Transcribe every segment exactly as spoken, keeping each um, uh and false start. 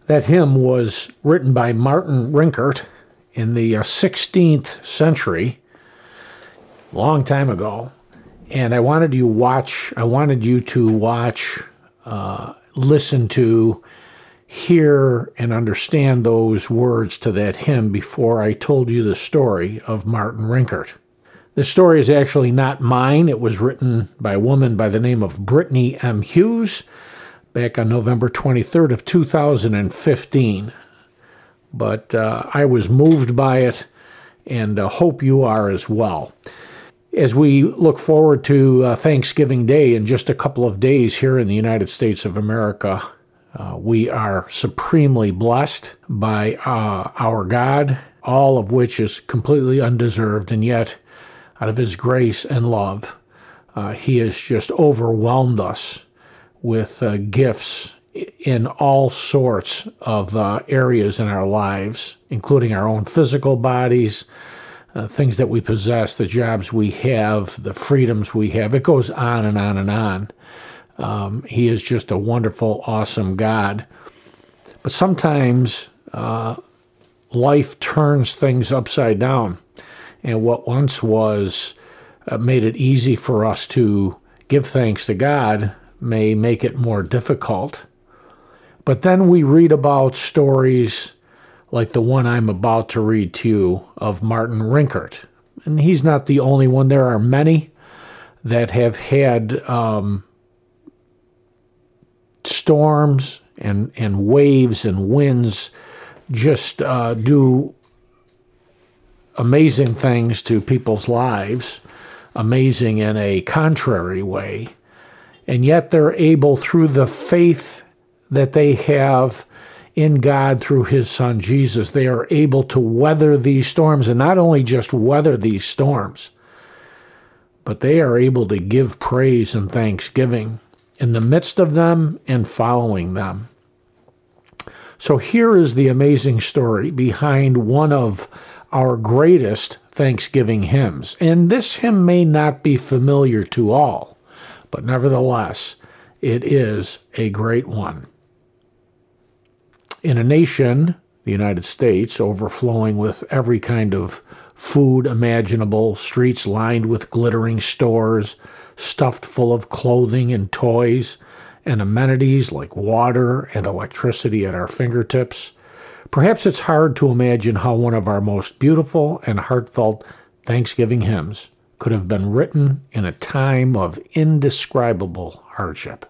That hymn was written by Martin Rinkart in the uh, sixteenth century, a long time ago. And I wanted you watch. I wanted you to watch, uh, listen to, hear, and understand those words to that hymn before I told you the story of Martin Rinkart. The story is actually not mine. It was written by a woman by the name of Brittany M. Hughes back on November twenty-third of two thousand fifteen. But uh, I was moved by it, and uh, hope you are as well. As we look forward to uh, Thanksgiving Day in just a couple of days here in the United States of America, uh, we are supremely blessed by uh, our God, all of which is completely undeserved, and yet out of his grace and love, uh, he has just overwhelmed us with uh, gifts in all sorts of uh, areas in our lives, including our own physical bodies, uh, things that we possess, the jobs we have, the freedoms we have. It goes on and on and on. Um, he is just a wonderful, awesome God. But sometimes uh, life turns things upside down. And what once was uh, made it easy for us to give thanks to God may make it more difficult. But then we read about stories like the one I'm about to read to you of Martin Rinkart. And he's not the only one. There are many that have had um, storms and, and waves and winds just uh, do amazing things to people's lives, amazing in a contrary way, and yet they're able, through the faith that they have in God through his son Jesus, they are able to weather these storms, and not only just weather these storms, but they are able to give praise and thanksgiving in the midst of them and following them. So here is the amazing story behind one of our greatest Thanksgiving hymns. And this hymn may not be familiar to all, but nevertheless, it is a great one. In a nation, the United States, overflowing with every kind of food imaginable, streets lined with glittering stores, stuffed full of clothing and toys, and amenities like water and electricity at our fingertips, perhaps it's hard to imagine how one of our most beautiful and heartfelt Thanksgiving hymns could have been written in a time of indescribable hardship.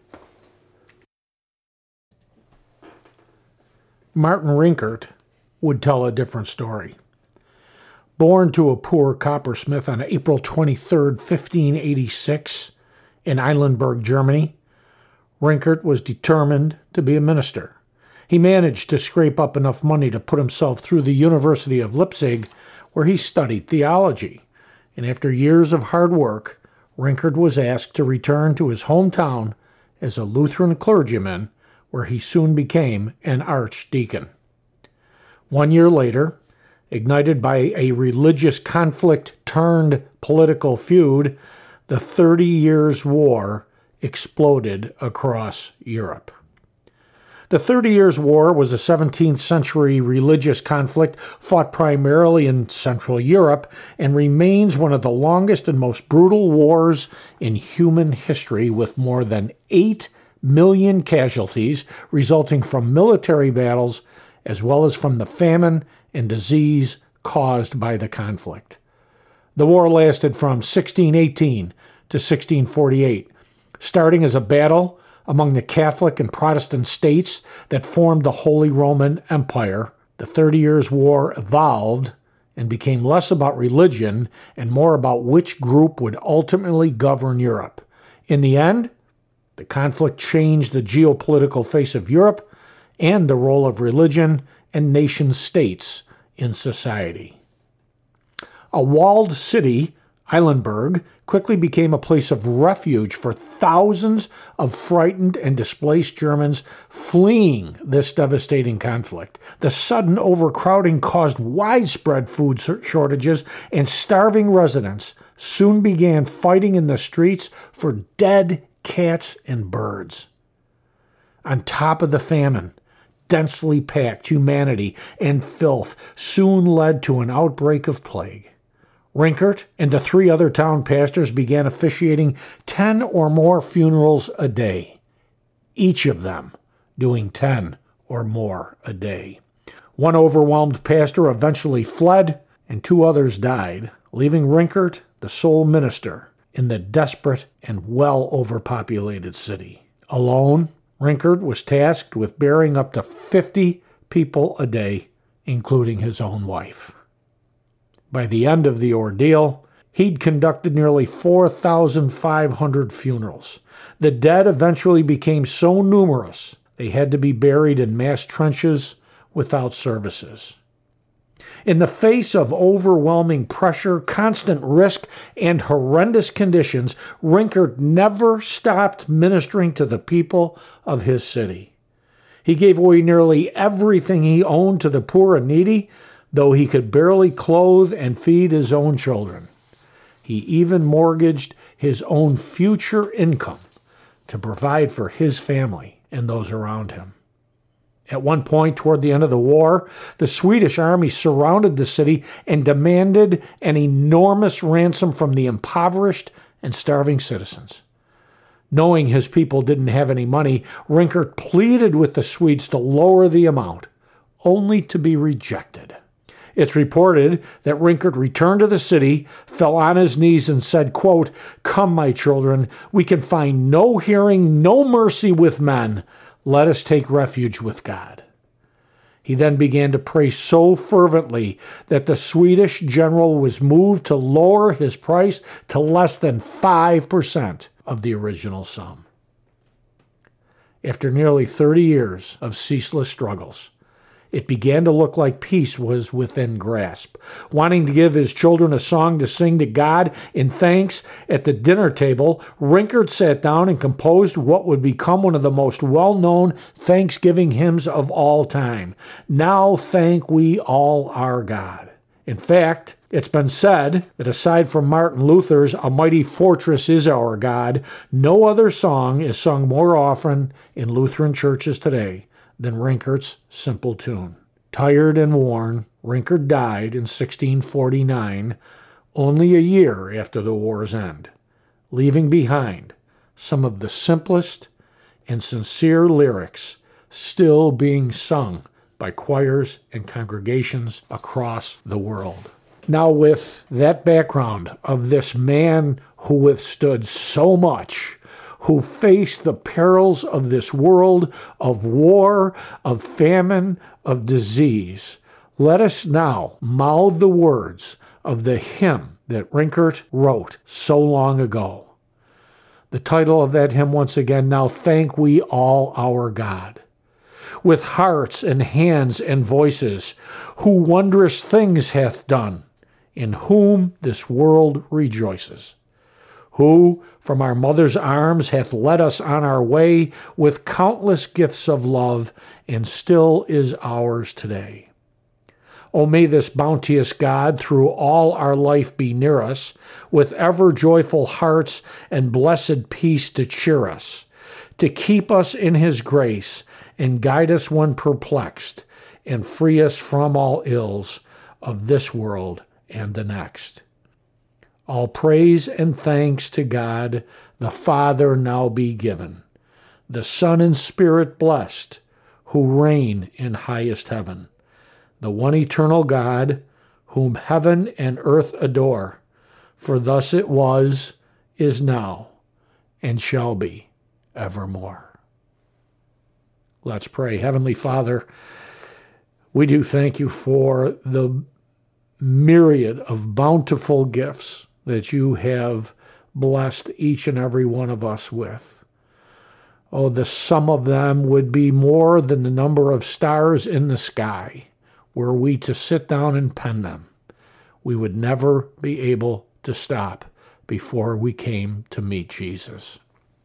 Martin Rinkart would tell a different story. Born to a poor coppersmith on April twenty-third, fifteen eighty-six, in Eilenburg, Germany, Rinkart was determined to be a minister. He managed to scrape up enough money to put himself through the University of Leipzig, where he studied theology. And after years of hard work, Rinkart was asked to return to his hometown as a Lutheran clergyman, where he soon became an archdeacon. One year later, ignited by a religious conflict turned political feud, the Thirty Years' War exploded across Europe. The Thirty Years' War was a seventeenth century religious conflict fought primarily in Central Europe and remains one of the longest and most brutal wars in human history, with more than eight million casualties resulting from military battles as well as from the famine and disease caused by the conflict. The war lasted from sixteen eighteen to sixteen forty-eight, starting as a battle among the Catholic and Protestant states that formed the Holy Roman Empire. The Thirty Years' War evolved and became less about religion and more about which group would ultimately govern Europe. In the end, the conflict changed the geopolitical face of Europe and the role of religion and nation-states in society. A walled city, Eilenburg, quickly became a place of refuge for thousands of frightened and displaced Germans fleeing this devastating conflict. The sudden overcrowding caused widespread food shortages, and starving residents soon began fighting in the streets for dead cats and birds. On top of the famine, densely packed humanity and filth soon led to an outbreak of plague. Rinkert and the three other town pastors began officiating ten or more funerals a day, each of them doing ten or more a day. One overwhelmed pastor eventually fled, and two others died, leaving Rinkert the sole minister in the desperate and well overpopulated city. Alone, Rinkert was tasked with burying up to fifty people a day, including his own wife. By the end of the ordeal, he'd conducted nearly four thousand five hundred funerals. The dead eventually became so numerous they had to be buried in mass trenches without services. In the face of overwhelming pressure, constant risk, and horrendous conditions, Rinkert never stopped ministering to the people of his city. He gave away nearly everything he owned to the poor and needy, though he could barely clothe and feed his own children. He even mortgaged his own future income to provide for his family and those around him. At one point, toward the end of the war, the Swedish army surrounded the city and demanded an enormous ransom from the impoverished and starving citizens. Knowing his people didn't have any money, Rinkert pleaded with the Swedes to lower the amount, only to be rejected. It's reported that Rinkert returned to the city, fell on his knees, and said, quote, "Come, my children, we can find no hearing, no mercy with men. Let us take refuge with God." He then began to pray so fervently that the Swedish general was moved to lower his price to less than five percent of the original sum. After nearly thirty years of ceaseless struggles, it began to look like peace was within grasp. Wanting to give his children a song to sing to God in thanks at the dinner table, Rinkert sat down and composed what would become one of the most well-known Thanksgiving hymns of all time, "Now Thank We All Our God." In fact, it's been said that aside from Martin Luther's "A Mighty Fortress Is Our God," no other song is sung more often in Lutheran churches today than Rinkert's simple tune. Tired and worn, Rinkert died in sixteen forty-nine, only a year after the war's end, leaving behind some of the simplest and sincere lyrics still being sung by choirs and congregations across the world. Now, with that background of this man who withstood so much, who faced the perils of this world, of war, of famine, of disease, let us now mouth the words of the hymn that Rinkert wrote so long ago. The title of that hymn, once again, "Now Thank We All Our God." With hearts and hands and voices, who wondrous things hath done, in whom this world rejoices, who from our mother's arms hath led us on our way with countless gifts of love, and still is ours today. O may this bounteous God through all our life be near us, with ever joyful hearts and blessed peace to cheer us, to keep us in his grace, and guide us when perplexed, and free us from all ills of this world and the next. All praise and thanks to God, the Father, now be given, the Son and Spirit blessed, who reign in highest heaven, the one eternal God, whom heaven and earth adore, for thus it was, is now, and shall be evermore. Let's pray. Heavenly Father, we do thank you for the myriad of bountiful gifts that you have blessed each and every one of us with. Oh, the sum of them would be more than the number of stars in the sky. Were we to sit down and pen them, we would never be able to stop before we came to meet Jesus.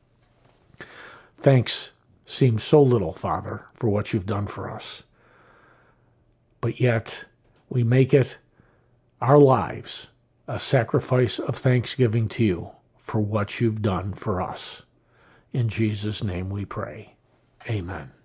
Thanks seems so little, Father, for what you've done for us. But yet, we make it our lives a sacrifice of thanksgiving to you for what you've done for us. In Jesus' name we pray. Amen.